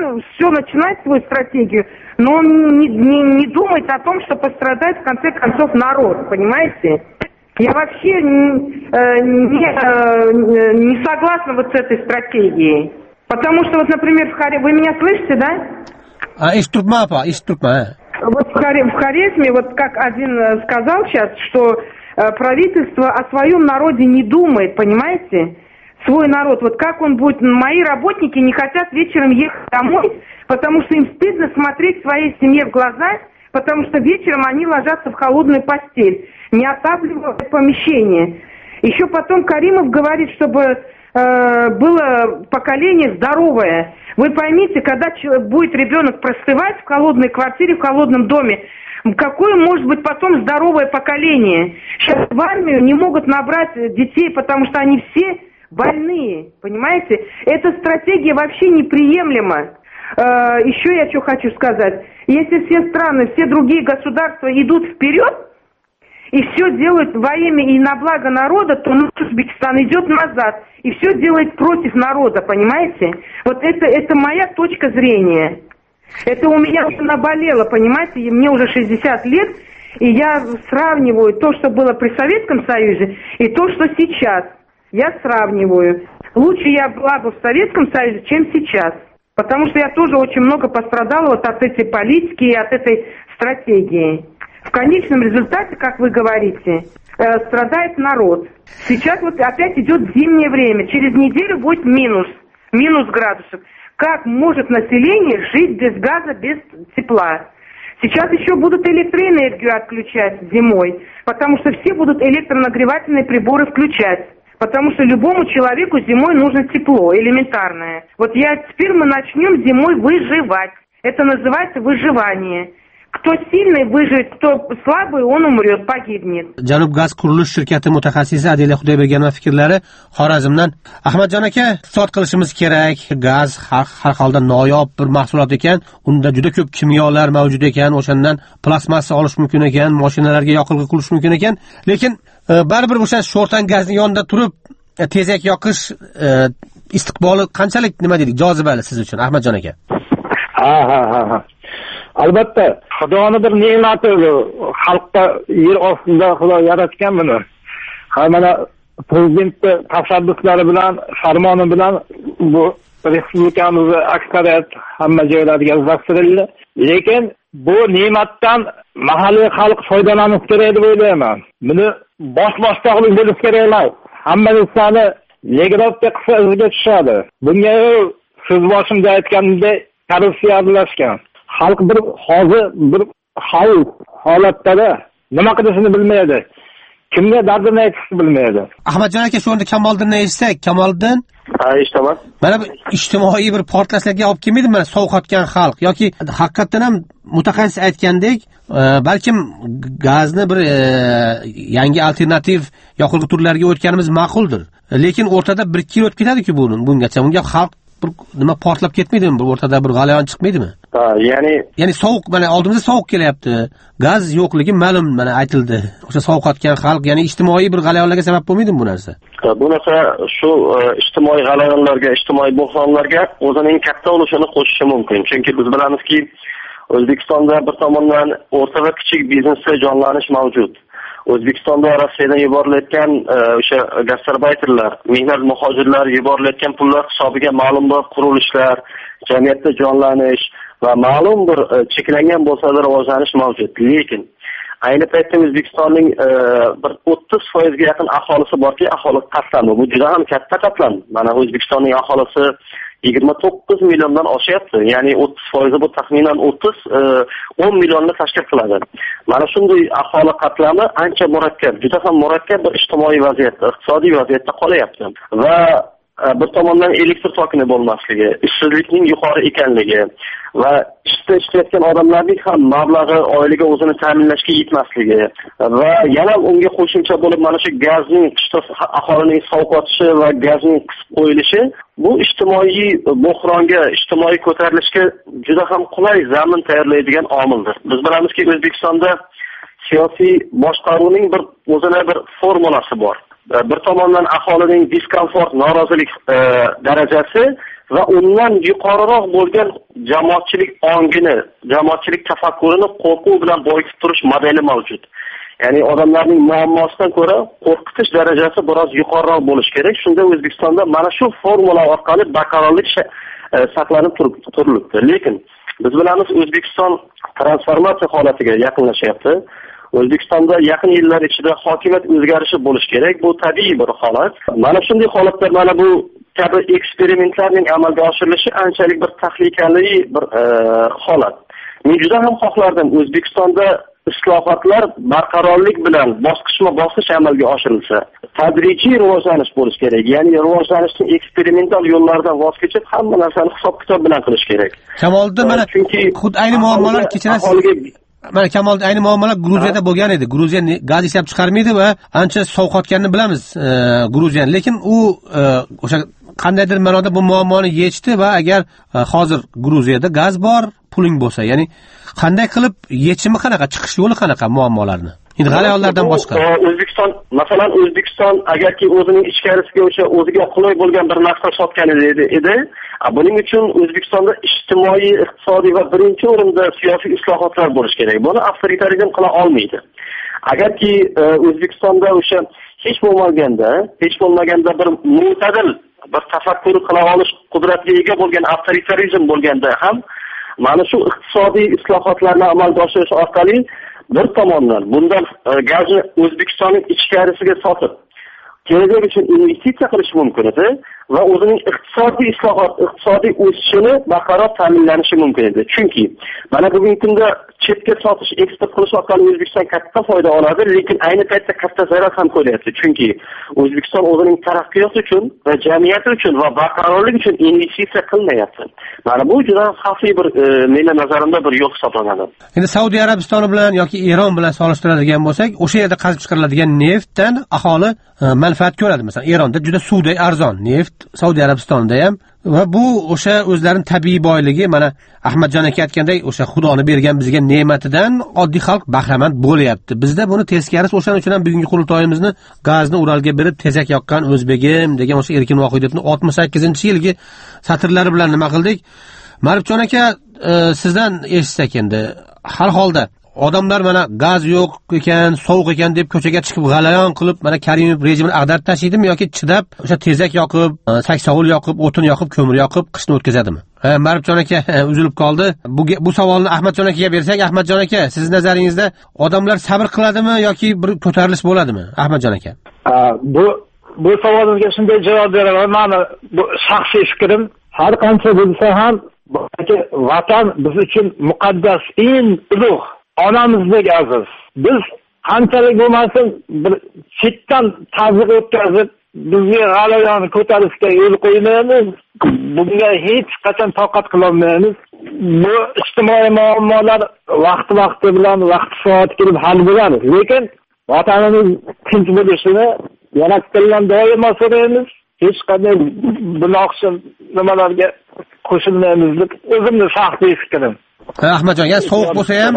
он все начинает свою стратегию, но он не думает о том, что пострадает в конце концов народ, понимаете? Я вообще не согласна вот с этой стратегией. Потому что, вот, например, вы меня слышите, да? Вот в Хорезме, вот как один сказал сейчас, что правительство о своем народе не думает, понимаете? Свой народ, вот как он будет... Мои работники не хотят вечером ехать домой, потому что им стыдно смотреть своей семье в глаза, потому что вечером они ложатся в холодную постель, не отапливая помещение. Еще потом Каримов говорит, чтобы было поколение здоровое. Вы поймите, когда будет ребенок простывать в холодной квартире, в холодном доме, какое может быть потом здоровое поколение? Сейчас в армию не могут набрать детей, потому что они все больные, понимаете? Эта стратегия вообще неприемлема. Еще я что хочу сказать. Если все страны, все другие государства идут вперед и все делают во имя и на благо народа, то наш Узбекистан идет назад и все делает против народа, понимаете? Вот это моя точка зрения. Это у меня уже наболело, понимаете? И мне уже 60 лет, и я сравниваю то, что было при Советском Союзе, и то, что сейчас. Я сравниваю. Лучше я была бы в Советском Союзе, чем сейчас. Потому что я тоже очень много пострадала вот от этой политики и от этой стратегии. В конечном результате, как вы говорите, страдает народ. Сейчас вот опять идет зимнее время. Через неделю будет минус градусов. Как может население жить без газа, без тепла? Сейчас еще будут электроэнергию отключать зимой, потому что все будут электронагревательные приборы включать. Потому что любому человеку зимой нужно тепло, элементарное. Вот теперь мы начнем зимой выживать. Это называется выживание. Кто сильный выживет, кто слабый, он умрет, погибнет. Janub Gaz qurilish shirkati mutaxassisi Adila Xudoyberganova fikrlari Xorazmdan. Ahmadjon aka, iqtisod qilishimiz kerak. Gaz har holda noyob bir mahsulot ekan. Unda juda ko'p kimyolar mavjud ekan. O'shandan plastmassa olish mumkin ekan, mashinalarga yoqilg'i qilish mumkin ekan. Lekin baribir o'sha sho'rtan gazni yonida turib tezak yoqish istiqboli qanchalik nima deylik, jozibali siz uchun, Ahmadjon aka? Ha. Albatta, Xudoning bir ne'mati xalqqa yer ostida Xudo yaratgan buni. Mana prezidentning tashabbuslari bilan, farmoni bilan bu respublikamizda aksariyat hamma joylarga o'zlashtirildi. Lekin bu ne'matdan mahalliy xalq foydalanishi kerak deb o'ylayman. Buni boshliqlik bo'lish kerak emas. Hamma insonni legirovka qilsa o'ziga tushadi. Bunga siz boshimda aytganimdek korrupsiya aralashgan. Xalq hozir bir xavf holatda nima qilishini bilmaydi. Kimga dardini aytishni bilmaydi. Ahmadjon aka, shu o'rinda Kamoliddinni eshitsak, Kamoliddin? Ha, eshitaman. Mana bu ijtimoiy bir portlashlarga olib kelmaydimi? Mana sovqotgan xalq yoki haqiqatan ham mutaxassis aytgandek, balkim gazni bir yangi alternativ yoqilg'i turlariga o'tganimiz ma'quldir. Lekin o'rtada 1-2 yil o'tib ketadi-ku bungacha. Bunga xalq bir nima portlab ketmaydimi? Bir o'rtada bir g'alayon chiqmaydimi? Ha, ya'ni sovuq, mana oldimizda sovuq kelyapti. Gaz yo'qligi ma'lum, mana aytildi. O'sha sovqotgan xalq, ya'ni ijtimoiy bir g'alayonlarga sabab bo'lmaydimi bu narsa? Bu narsa shu ijtimoiy g'alayonlarga, ijtimoiy bo'hronlarga o'zining katta ulushini qo'shishi mumkin. Chunki biz bilamizki, O'zbekistonda bir tomondan o'rta va kichik biznesda jonlanish mavjud. O'zbekistonda Rossiyadan yuborilayotgan o'sha gastarbayterlar, mehnat muhojirlar yuborilayotgan pullar hisobiga ma'lum bir qurilishlar, jamiyatda jonlanish va ma'lum bir cheklangan bo'lsa-da rivojlanish mavjud. Lekin ayni paytda O'zbekistonning bir 30% ga yaqin aholisi borki, aholi qatlami. Bu juda ham katta qatlam. Mana O'zbekistonning aholisi 29 milliondan oshyapti. Ya'ni 30% bu taxminan 10 millionni tashkil qiladi. Mana shunday aholi qatlami ancha murakkab, juda ham murakkab bir ijtimoiy vaziyatda, iqtisodiy vaziyatda qolyapti. Va bir tomondan elektr tokini bo'lmasligi, ishsizlikning yuqori ekanligi va ishlayotgan odamlarning ham mablag'i oilaga o'zini ta'minlashga yetmasligi va yana unga qo'shimcha bo'lib mana shu gazning qishda aholining sovqotishi va gazning qisib qo'yilishi bu ijtimoiy bo'hronga, ijtimoiy ko'tarilishga juda ham qulay zamin tayyorlaydigan omildir. Biz bilamizki, O'zbekistonda siyosiy boshqaruvning o'zina bir formulasi bor. Bir tomondan aholining diskomfort, norozilik darajasi va undan yuqoriroq bo'lgan jamoatchilik ongini, jamoatchilik tafakkurini qo'rquv bilan boyitib turish modeli mavjud. Ya'ni odamlarning muammosidan ko'ra qo'rqitish darajasi biroz yuqoriroq bo'lishi kerak. Shunda O'zbekistonda mana shu formula orqali barqarorlik saqlanib turilibdi. Lekin biz bilamiz, O'zbekiston transformatsiya holatiga yaqinlashyapti. O'zbekistonda yaqin yillar ichida hokimiyat o'zgarishi bo'lishi kerak. Bu tabiiy bir holat. Mana shunday holatda mana bu kabi eksperimentlarning amalga oshirilishi anchalik bir tahlikali bir holat. Men juda ham xohlardim O'zbekistonda islohotlar barqarorlik bilan bosqichma-bosqich amalga oshirilsa, tadrijiy rivojlanish bo'lishi kerak. Ya'ni rivojlanishni eksperimental yo'llaridan voz kechib, hamma narsani hisob-kitob bilan qilish kerak. Kamoliddin, mana xuddi ayni muammolar kechirasiz. Mana Kamoliddin, ayni muammolar Gruziyada bo'lgan edi. Gruziya gaz ishlab chiqarmaydi va ancha sovqotganini bilamiz Gruziyani. Lekin u o'sha qandaydir ma'noda bu muammoni yechdi va agar hozir Gruziyada gaz bor, puling bo'lsa, ya'ni qanday qilib yechimi qanaqa, chiqish yo'li qanaqa muammolarni? Endi g'alayonlardan boshqa. O'zbekiston, masalan, O'zbekiston agarki o'zining ichkarisiga o'sha o'ziga qulay bo'lgan bir narsa sotgan edi, buning uchun O'zbekistonda ijtimoiy, iqtisodiy va birinchi o'rinda siyosiy islohotlar bo'lishi kerak. Buni avtoritarizm qila olmaydi. Agarki O'zbekistonda o'sha hech bo'lmaganda bir mo'tadil bir tafakkur qila olish qudratiga ega bo'lgan avtoritarizm bo'lganda ham mana shu iqtisodiy islohotlarni amalga oshirish orqali bir tomondan bundan gazni O'zbekistonning ichkarisiga sotib kelajak uchun investitsiya qilish mumkin edi va o'zining iqtisodiy o'sishini barqaror ta'minlanishi mumkin edi. Chunki mana bugungi kunda chetga sotish, eksport qilish orqali O'zbekiston katta foyda oladi, lekin ayni paytda katta zarar ham ko'ryapti. Chunki O'zbekiston o'zining taraqqiyoti uchun va jamiyati uchun va barqarorlik uchun investitsiya qilmayapti. Mana bu juda xavfli bir meni nazarimda bir yo'l hisoblanadi. Endi Saudiya Arabistoni bilan yoki Eron bilan solishtiradigan bo'lsak, o'sha yerda qazib chiqariladigan neftdan aholi manfaat ko'radi. Masalan, Eronda juda suvday arzon neft, Saudiya Arabistonida ham va bu o'sha o'zlarining tabiiy boyligi, mana Ahmadjon aka aytgandek, o'sha Xudoni bergan bizga ne'matidan oddiy xalq bahramand bo'lyapti. Bizda buni teskarisi, o'shaning uchun ham bugungi qurultoyimizni gazni Uralga berib tezak yoqqan o'zbegim degan o'sha Erkin Vohidovning 68-yilgi satrlari bilan nima qildik? Maribjon aka, sizdan eshitsak endi, har holda odamlar mana gaz yo'q ekan, sovuq ekan deb ko'chaga chiqib g'alayon qilib, mana Karimov rejimini ag'darib tashlaydimi yoki chidab o'sha tezak yoqib, saksovul yoqib, o'tin yoqib, ko'mir yoqib qishni o'tkazadimi? Maribjon aka uzilib qoldi. Bu savolni Ahmadjon akaga bersak, Ahmadjon aka, sizning nazaringizda odamlar sabr qiladimi yoki bir ko'tarilish bo'ladimi, Ahmadjon aka? Bu savolingizga shunday javob beraman. Meni bu shaxsiy fikrim, har qancha bo'lsa ham vatan biz uchun muqaddas, eng ulug', onamizdek aziz. Biz qanchalik bo'lmasin bir chetdan tazyiq o'tkazib, bizga g'alayon ko'tarishga yo'l qo'ymaymiz. Bunga hech qachon toqat qila olmaymiz. Bu ijtimoiy muammolar vaqti bilan vaqti-soat kelib hal bo'ladi. Lekin vatanimiz tinch bo'lishini yaratgandan doimo so'raymiz. Hech qanday buloqchi nimalarga qo'shilmaymiz deb o'zimning shaxsiy fikrim. Ahmadjon, ya sovuq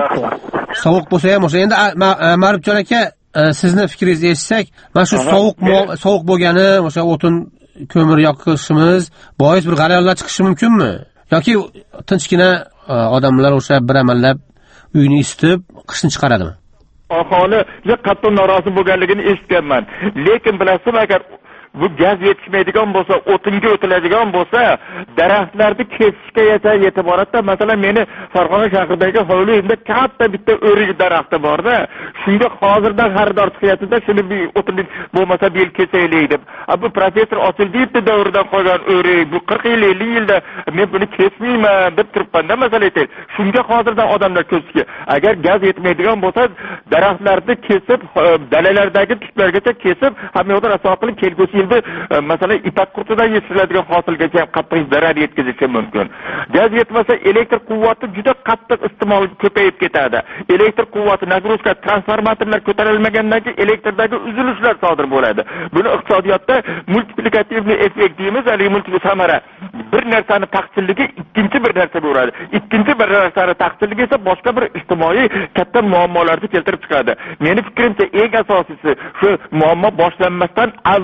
bo'lsa ham o'sha endi Maribjon aka, sizni fikringizni eshitsak, mana shu sovuq bo'lgani, o'sha o'tin ko'mir yoqishimiz bois bir g'alayonlar chiqishi mumkinmi? Yoki tinchgina odamlar o'sha bir amallab uyni isitib qishni chiqaradimi? Aholi qattiq norozi bo'lganligini eshitganman. Lekin bilasizmi, agar bu gaz yetishmaydigan bo'lsa, o'tinga o'tiladigan bo'lsa, daraxtlarni kesishga yetib boradi. Masalan, meni Farg'ona shahridagi hovlimda katta bitta o'rik daraxti bor-da. Shunga hozirdan xaridor chiqyapti-da, shuni bir o'tinib bo'lmasa bil kesaylik deb. Bu professor Osildiyevni davridan qolgan o'rik, bu 40 yil, 50 yilda men buni kesmayman deb turibman-da, masalan aytaylik. Shunga hozirdan odamlar ko'zga. Agar gaz yetmaydigan bo'lsa, daraxtlarni kesib, dalalardagi tutlargacha kesib, hamma yoqdan asoq qilib kelgusi masalan ipak qurtidan yetishiladigan hosilgacha ham qattiq zarar yetkazishi mumkin. Gaz yetmasa elektr quvvati juda qattiq iste'mol ko'payib ketadi. Elektr quvvati, nagruzka, transformatorlar ko'tarilmagandan keyin elektrdagi uzilishlar sodir bo'ladi. Buni iqtisodiyotda multiplikativniy effekt deymiz, ya'ni samara. Bir narsani taqchilligi ikkinchi bir narsa bo'ladi. Ikkinchi bir narsani taqchilligi esa boshqa bir ijtimoiy katta muammolarni keltirib chiqadi. Meni fikrimcha eng asosiysi shu muammo boshlanmasdan avvalo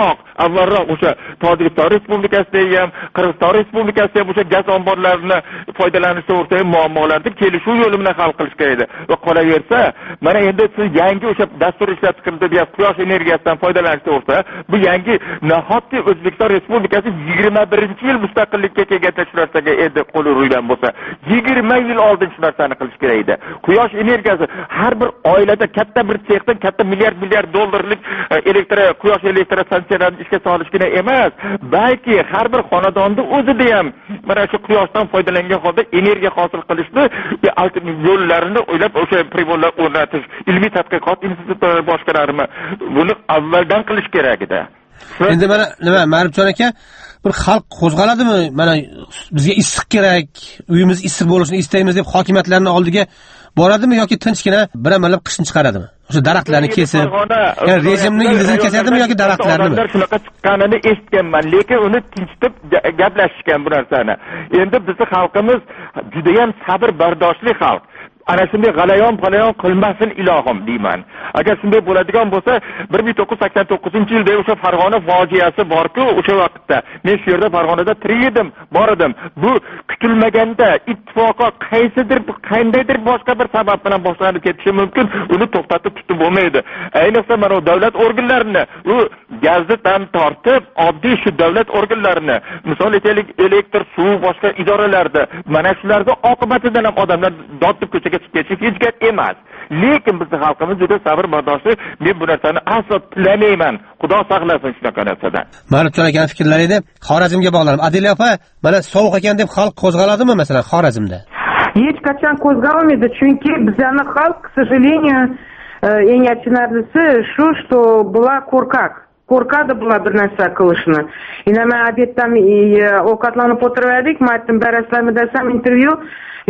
avvalroq o'sha Tojikiston Respublikasida ham, Qirg'iziston Respublikasida ham o'sha gaz omborlarini foydalanish to'g'risidagi muammolarni kelishuv yo'li bilan hal qilish kerak edi. Va qolaversa, mana endi siz yangi o'sha dastur ishlab chiqildi deb quyosh energiyasidan foydalanish to'g'risida, bu yangi nahotki O'zbekiston Respublikasi 21-yil mustaqillikka kelganda shu narsaga endi qo'li urgan bo'lsa, 20 yil oldin shu narsani qilish kerak edi. Quyosh energiyasi har bir oilada katta bir sexdan katta milliard dollarlik quyosh elektrostansiyalarini ishga solishgina emas, balki har bir xonadonda o'zida ham mana shu quyoshdan foydalangan holda energiya hosil qilishni yo'llarini o'ylab o'sha priborlar o'rnatish, ilmiy tadqiqot institutlari boshqalarimi buni avvaldan qilish kerak edi. Endi mana nima Ma'rifjon aka, bir xalq qo'zg'aladimi? Mana bizga issiq kerak, uyimiz issiq bo'lishini istaymiz deb hokimiyatlarning oldiga boradimi yoki tinchgina bir-amalab qishni chiqaradimi? O'sha daraxtlarni kesib, ya'ni rejimni ildizini kesadimi yoki daraxtlarni? Shunaqa chiqqanini eshitganman, lekin uni tinchitib gaplashishgan bu narsani. Endi bizning xalqimiz juda ham sabr bardoshli xalq. Ana shunday g'alayon qilmasin ilohim deyman. Agar shunday bo'ladigan bo'lsa, 1989-yilda o'sha Farg'ona fojiasi bor-ku, o'sha vaqtda men shu yerda Farg'onada tirik edim, bor edim. Bu kutilmaganda ittifoqo qandaydir boshqa bir sabab bilan boshlanib ketishi mumkin, uni to'xtatib tutib bo'lmaydi. Ayniqsa mana davlat organlarini, u gazdan tortib, oddiy shu davlat organlarini, misol aytaylik, elektr, suv, boshqa idoralarda, mana shularda oqibatidan ham odamlar dodib ko'chaga chiqish hech gap emas. Lekin bizning xalqimiz juda sabr bardoshli. Men bu narsani aslo tilamayman. Xudo saqlasin shunaqa narsadan. Ma'rifjon aka fikrlari edi. Xorazmga bog'lanib. Adila opa, mana sovuq ekan deb xalq qo'zg'aladimi masalan Xorazmda? Hech qachon qo'zg'almaydi, chunki bizning xalq, к сожалению, eng achinarlisi shu, что была qo'rqadi bular bir narsa qilishni. Ina men adetdan ovqatlanib o'tirardik, men aytdim, berasizlarmi desam intervyu,